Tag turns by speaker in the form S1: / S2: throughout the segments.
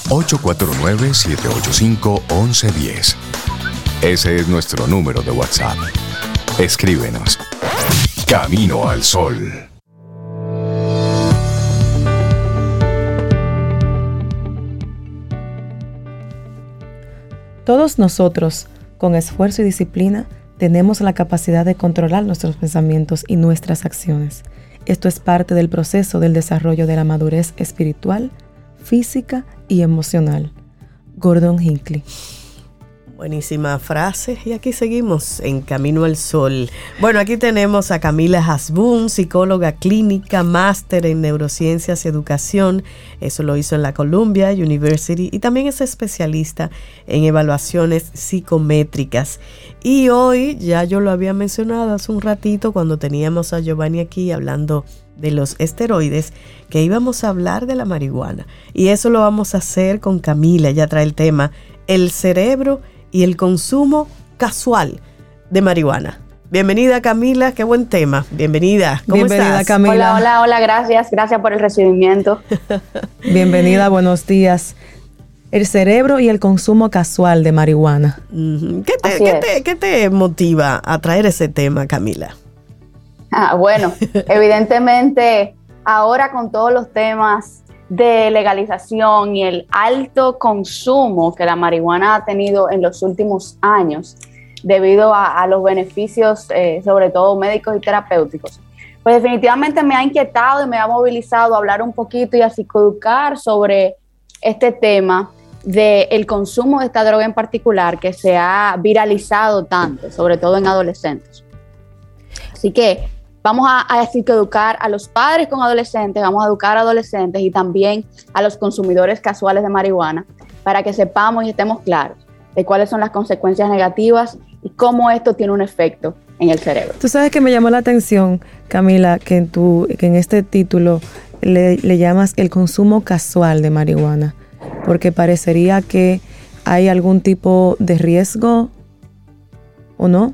S1: 849-785-1110. Ese es nuestro número de WhatsApp. Escríbenos. Camino al Sol.
S2: Todos nosotros, con esfuerzo y disciplina, tenemos la capacidad de controlar nuestros pensamientos y nuestras acciones. Esto es parte del proceso del desarrollo de la madurez espiritual, física y emocional. Gordon Hinckley.
S3: Buenísima frase. Y aquí seguimos en Camino al Sol. Bueno, aquí tenemos a Camila Hasbún, psicóloga clínica, máster en neurociencias y educación. Eso lo hizo en la Columbia University y también es especialista en evaluaciones psicométricas. Y hoy, ya yo lo había mencionado hace un ratito cuando teníamos a Giovanni aquí hablando de los esteroides, que íbamos a hablar de la marihuana. Y eso lo vamos a hacer con Camila. Ella trae el tema, el cerebro y el consumo casual de marihuana. Bienvenida, Camila, qué buen tema. Bienvenida, ¿cómo
S2: Bienvenida,
S3: estás?
S2: Camila.
S4: Hola, gracias por el recibimiento.
S2: Bienvenida, buenos días. El cerebro y el consumo casual de marihuana.
S3: ¿Qué te motiva a traer ese tema, Camila?
S4: Bueno, evidentemente ahora con todos los temas de legalización y el alto consumo que la marihuana ha tenido en los últimos años debido a los beneficios, sobre todo médicos y terapéuticos, pues definitivamente me ha inquietado y me ha movilizado a hablar un poquito y a psicoeducar sobre este tema del consumo de esta droga en particular que se ha viralizado tanto, sobre todo en adolescentes. Así que vamos a psicoeducar a los padres con adolescentes, vamos a educar a adolescentes y también a los consumidores casuales de marihuana para que sepamos y estemos claros de cuáles son las consecuencias negativas y cómo esto tiene un efecto en el cerebro.
S2: Tú sabes que me llamó la atención, Camila, que en este título le llamas el consumo casual de marihuana, porque parecería que hay algún tipo de riesgo, ¿o no?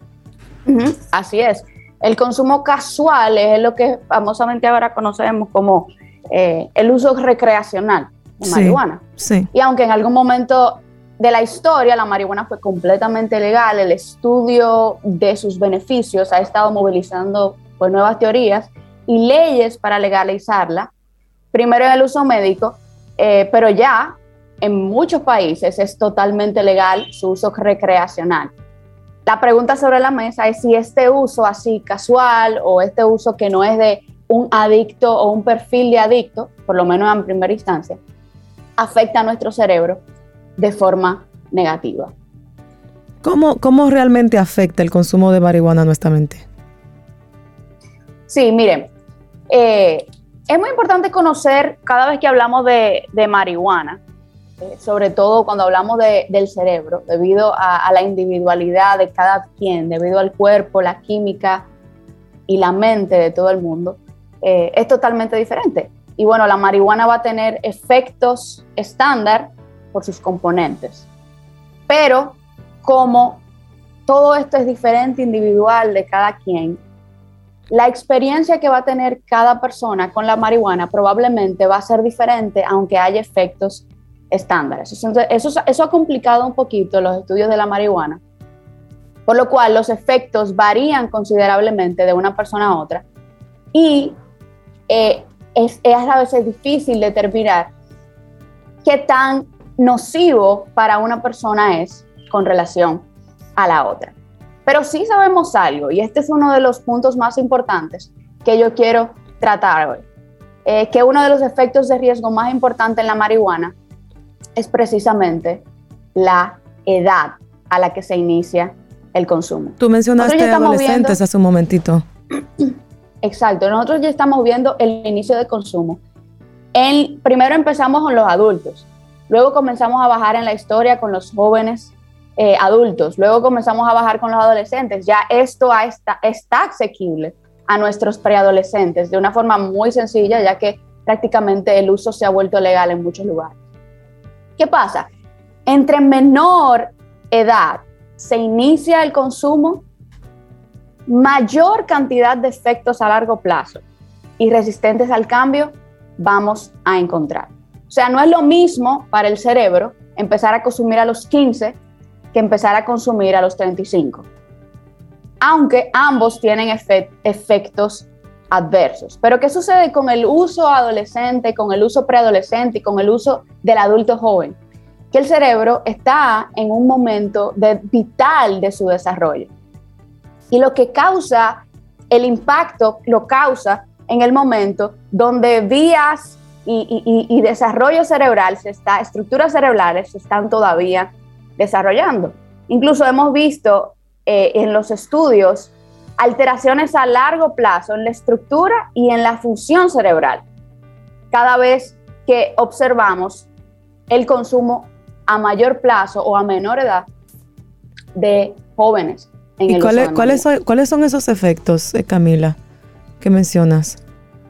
S4: Así es. El consumo casual es lo que famosamente ahora conocemos como el uso recreacional de marihuana.
S2: Sí.
S4: Y aunque en algún momento de la historia la marihuana fue completamente legal, el estudio de sus beneficios ha estado movilizando pues, nuevas teorías y leyes para legalizarla, primero en el uso médico, pero ya en muchos países es totalmente legal su uso recreacional. La pregunta sobre la mesa es si este uso así casual o este uso que no es de un adicto o un perfil de adicto, por lo menos en primera instancia, afecta a nuestro cerebro de forma negativa.
S2: ¿Cómo realmente afecta el consumo de marihuana a nuestra mente?
S4: Sí, miren, es muy importante conocer cada vez que hablamos de marihuana, sobre todo cuando hablamos del cerebro, debido a la individualidad de cada quien, debido al cuerpo, la química y la mente de todo el mundo, es totalmente diferente. Y bueno, la marihuana va a tener efectos estándar por sus componentes. Pero como todo esto es diferente, individual de cada quien, la experiencia que va a tener cada persona con la marihuana probablemente va a ser diferente, aunque haya efectos estándares. Eso ha complicado un poquito los estudios de la marihuana, por lo cual los efectos varían considerablemente de una persona a otra y es a veces difícil determinar qué tan nocivo para una persona es con relación a la otra. Pero sí sabemos algo, y este es uno de los puntos más importantes que yo quiero tratar hoy, que uno de los efectos de riesgo más importantes en la marihuana es precisamente la edad a la que se inicia el consumo.
S2: Tú mencionaste adolescentes hace un momentito.
S4: Exacto, nosotros ya estamos viendo el inicio del consumo. Primero empezamos con los adultos, luego comenzamos a bajar en la historia con los jóvenes adultos, luego comenzamos a bajar con los adolescentes. Ya esto está asequible a nuestros preadolescentes de una forma muy sencilla, ya que prácticamente el uso se ha vuelto legal en muchos lugares. ¿Qué pasa? Entre menor edad se inicia el consumo, mayor cantidad de efectos a largo plazo y resistentes al cambio vamos a encontrar. O sea, no es lo mismo para el cerebro empezar a consumir a los 15 que empezar a consumir a los 35. Aunque ambos tienen efectos adversos. Pero ¿qué sucede con el uso adolescente, con el uso preadolescente y con el uso del adulto joven? Que el cerebro está en un momento vital de su desarrollo. Y lo que causa el impacto, lo causa en el momento donde vías y desarrollo cerebral, estructuras cerebrales se están todavía desarrollando. Incluso hemos visto en los estudios alteraciones a largo plazo en la estructura y en la función cerebral cada vez que observamos el consumo a mayor plazo o a menor edad de jóvenes.
S2: ¿Y cuáles son esos efectos, Camila, que mencionas?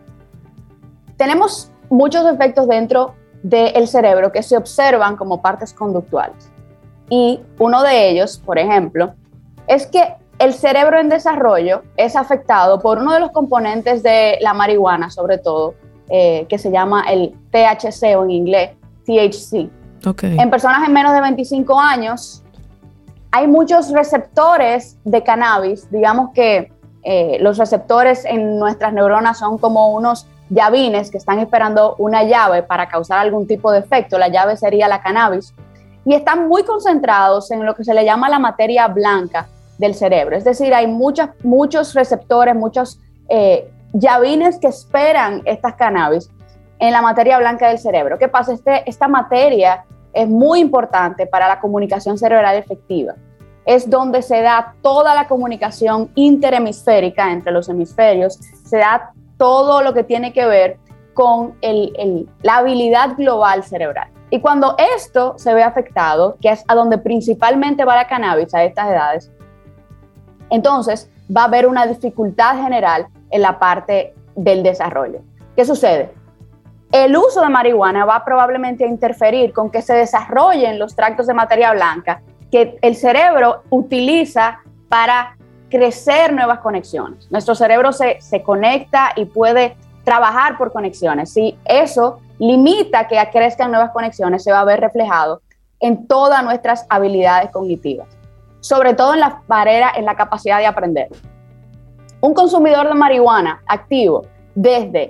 S4: Tenemos muchos efectos dentro del cerebro que se observan como partes conductuales. Y uno de ellos, por ejemplo, es que el cerebro en desarrollo es afectado por uno de los componentes de la marihuana, sobre todo, que se llama el THC o en inglés THC.
S2: Okay.
S4: En personas en menos de 25 años hay muchos receptores de cannabis. Digamos que los receptores en nuestras neuronas son como unos llavines que están esperando una llave para causar algún tipo de efecto. La llave sería la cannabis. Y están muy concentrados en lo que se le llama la materia blanca del cerebro. Es decir, hay muchos receptores, muchos llavines que esperan estas cannabis en la materia blanca del cerebro. ¿Qué pasa? Esta materia es muy importante para la comunicación cerebral efectiva. Es donde se da toda la comunicación interhemisférica entre los hemisferios, se da todo lo que tiene que ver con la habilidad global cerebral. Y cuando esto se ve afectado, que es a donde principalmente va la cannabis a estas edades, entonces va a haber una dificultad general en la parte del desarrollo. ¿Qué sucede? El uso de marihuana va probablemente a interferir con que se desarrollen los tractos de materia blanca que el cerebro utiliza para crecer nuevas conexiones. Nuestro cerebro se conecta y puede trabajar por conexiones. Si eso limita que crezcan nuevas conexiones, se va a ver reflejado en todas nuestras habilidades cognitivas, sobre todo en en la capacidad de aprender. Un consumidor de marihuana activo desde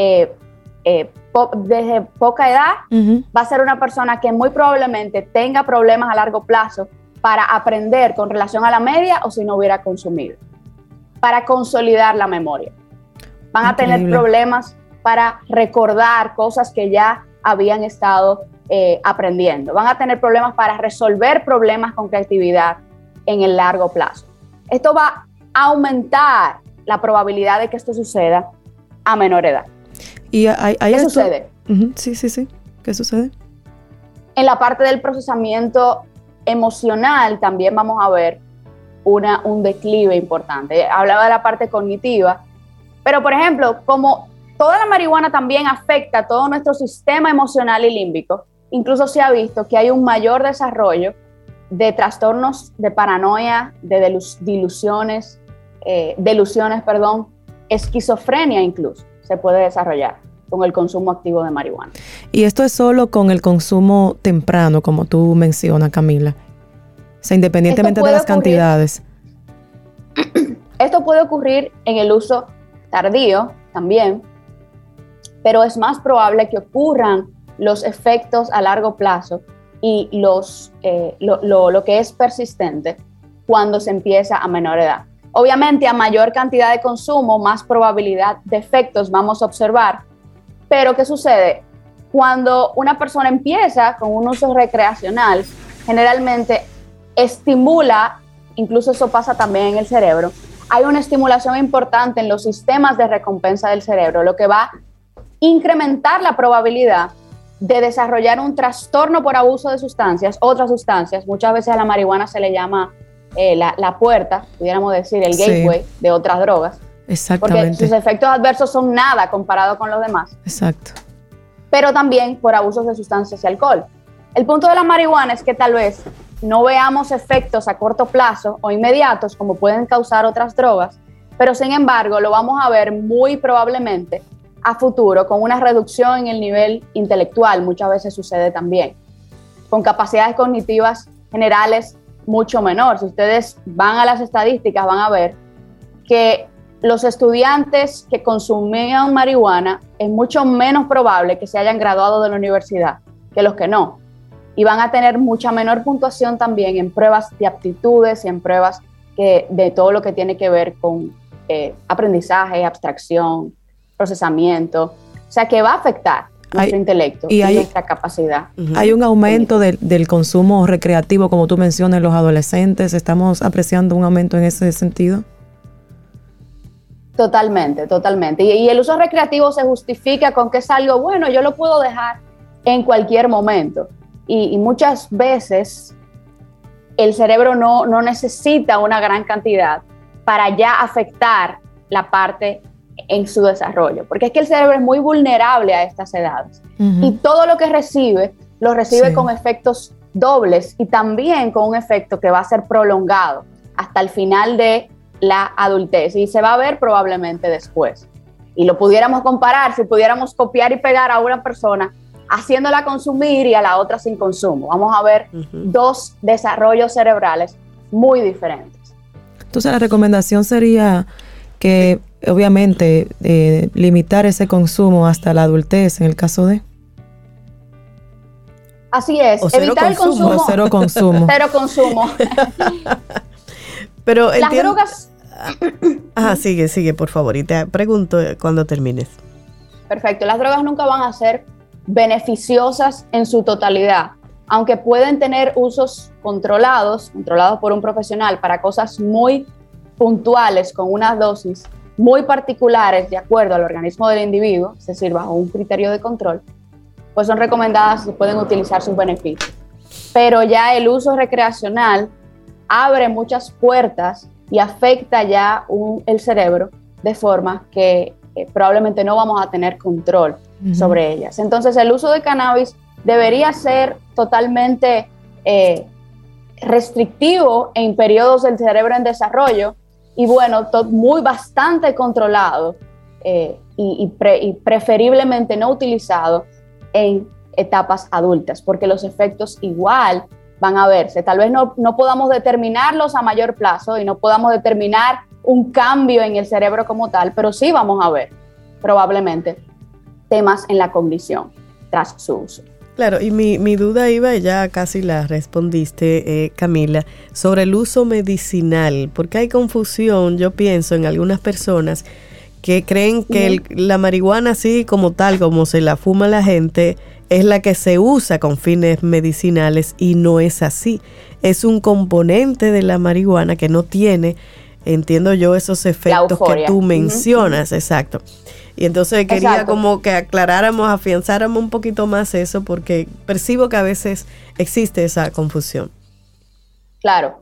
S4: poca edad va a ser una persona que muy probablemente tenga problemas a largo plazo para aprender con relación a la media o si no hubiera consumido, para consolidar la memoria. Van a tener problemas para recordar cosas que ya habían estado aprendiendo. Van a tener problemas para resolver problemas con creatividad en el largo plazo. Esto va a aumentar la probabilidad de que esto suceda a menor edad.
S2: ¿Y
S4: ¿Qué sucede?
S2: Sí. ¿Qué sucede?
S4: En la parte del procesamiento emocional también vamos a ver un declive importante. Hablaba de la parte cognitiva, pero por ejemplo, como toda la marihuana también afecta todo nuestro sistema emocional y límbico, incluso se ha visto que hay un mayor desarrollo de trastornos de paranoia, de delusiones, esquizofrenia incluso se puede desarrollar con el consumo activo de marihuana.
S2: Y esto es solo con el consumo temprano, como tú mencionas, Camila. O sea, independientemente de las cantidades.
S4: Esto puede ocurrir en el uso tardío también, pero es más probable que ocurran los efectos a largo plazo y lo que es persistente cuando se empieza a menor edad. Obviamente, a mayor cantidad de consumo, más probabilidad de efectos vamos a observar. Pero, ¿qué sucede? Cuando una persona empieza con un uso recreacional, generalmente estimula, incluso eso pasa también en el cerebro, hay una estimulación importante en los sistemas de recompensa del cerebro, lo que va a incrementar la probabilidad de desarrollar un trastorno por abuso de sustancias, otras sustancias. Muchas veces a la marihuana se le llama la puerta, pudiéramos decir, el gateway de otras drogas.
S2: Exactamente.
S4: Porque sus efectos adversos son nada comparado con los demás.
S2: Exacto.
S4: Pero también por abusos de sustancias y alcohol. El punto de la marihuana es que tal vez no veamos efectos a corto plazo o inmediatos como pueden causar otras drogas, pero sin embargo lo vamos a ver muy probablemente a futuro con una reducción en el nivel intelectual, muchas veces sucede también, con capacidades cognitivas generales mucho menor. Si ustedes van a las estadísticas, van a ver que los estudiantes que consumían marihuana es mucho menos probable que se hayan graduado de la universidad que los que no. Y van a tener mucha menor puntuación también en pruebas de aptitudes y en pruebas de todo lo que tiene que ver con aprendizaje, abstracción, procesamiento. O sea, que va a afectar nuestro intelecto y nuestra capacidad.
S2: Hay un aumento del consumo recreativo, como tú mencionas, en los adolescentes. ¿Estamos apreciando un aumento en ese sentido?
S4: Totalmente, totalmente. Y el uso recreativo se justifica con que es algo bueno, yo lo puedo dejar en cualquier momento. Y muchas veces el cerebro no necesita una gran cantidad para ya afectar la parte en su desarrollo. Porque es que el cerebro es muy vulnerable a estas edades. Y todo lo que recibe, lo recibe con efectos dobles y también con un efecto que va a ser prolongado hasta el final de la adultez y se va a ver probablemente después. Y lo pudiéramos comparar, si pudiéramos copiar y pegar a una persona haciéndola consumir y a la otra sin consumo. Vamos a ver dos desarrollos cerebrales muy diferentes.
S2: Entonces la recomendación sería que obviamente limitar ese consumo hasta la adultez en el caso de...
S4: Así es, evitar el consumo.
S2: O cero consumo.
S4: Cero consumo.
S3: Pero
S4: las drogas...
S3: sigue, por favor, y te pregunto cuando termines.
S4: Perfecto, las drogas nunca van a ser beneficiosas en su totalidad, aunque pueden tener usos controlados por un profesional para cosas muy puntuales, con unas dosis muy particulares de acuerdo al organismo del individuo, es decir, bajo un criterio de control, pues son recomendadas y pueden utilizar sus beneficios. Pero ya el uso recreacional abre muchas puertas y afecta ya el cerebro de forma que probablemente no vamos a tener control sobre ellas. Entonces el uso de cannabis debería ser totalmente restrictivo en periodos del cerebro en desarrollo y bueno, bastante controlado y preferiblemente no utilizado en etapas adultas, porque los efectos igual van a verse. Tal vez no podamos determinarlos a mayor plazo y no podamos determinar un cambio en el cerebro como tal, pero sí vamos a ver probablemente temas en la cognición tras su uso.
S3: Claro, y mi duda iba, ya casi la respondiste, Camila, sobre el uso medicinal, porque hay confusión, yo pienso, en algunas personas que creen que la marihuana así como tal, como se la fuma la gente, es la que se usa con fines medicinales y no es así. Es un componente de la marihuana que no tiene, entiendo yo, esos efectos que tú mencionas, exacto. Y entonces quería como que aclaráramos, afianzáramos un poquito más eso, porque percibo que a veces existe esa confusión.
S4: Claro.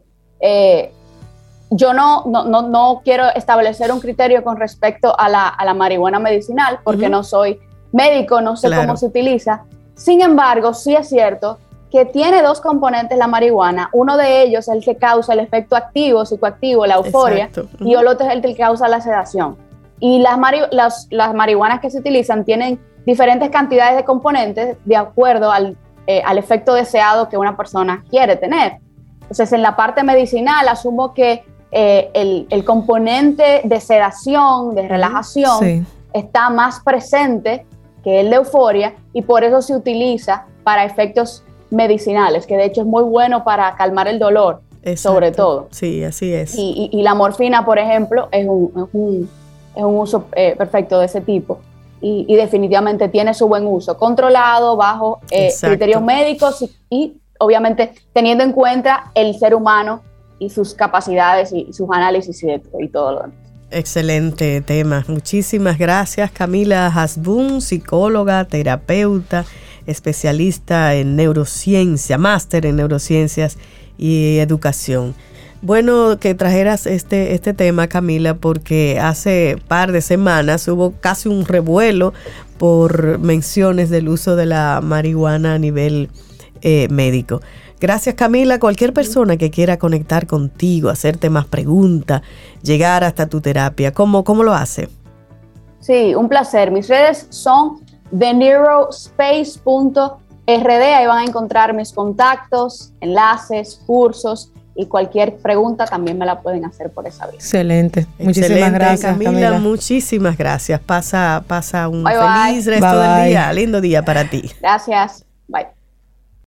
S4: Yo no quiero establecer un criterio con respecto a la marihuana medicinal, porque no soy médico, no sé cómo se utiliza. Sin embargo, sí es cierto que tiene dos componentes la marihuana. Uno de ellos es el que causa el efecto activo, psicoactivo, la euforia, y el otro es el que causa la sedación. Y las marihuanas que se utilizan tienen diferentes cantidades de componentes de acuerdo al efecto deseado que una persona quiere tener. Entonces, en la parte medicinal, asumo que el componente de sedación, de relajación, está más presente que el de euforia y por eso se utiliza para efectos medicinales, que de hecho es muy bueno para calmar el dolor, sobre todo.
S3: Sí, así es.
S4: Y la morfina, por ejemplo, es un uso perfecto de ese tipo y definitivamente tiene su buen uso, controlado bajo criterios médicos y obviamente teniendo en cuenta el ser humano y sus capacidades y sus análisis y todo lo demás.
S3: Excelente tema. Muchísimas gracias, Camila Hasbún, psicóloga, terapeuta, especialista en neurociencia, máster en neurociencias y educación. Bueno que trajeras este tema, Camila, porque hace par de semanas hubo casi un revuelo por menciones del uso de la marihuana a nivel médico. Gracias, Camila. Cualquier persona que quiera conectar contigo, hacerte más preguntas, llegar hasta tu terapia, ¿cómo lo hace?
S4: Sí, un placer. Mis redes son theneurospace.rd. Ahí van a encontrar mis contactos, enlaces, cursos y cualquier pregunta también me la pueden hacer por esa vía.
S2: Excelente. Muchísimas gracias, Camila.
S3: Muchísimas gracias. Pasa un
S4: Bye,
S3: feliz
S4: bye.
S3: resto
S2: Bye,
S3: del
S2: bye.
S3: día. Lindo día para ti.
S4: Gracias. Bye.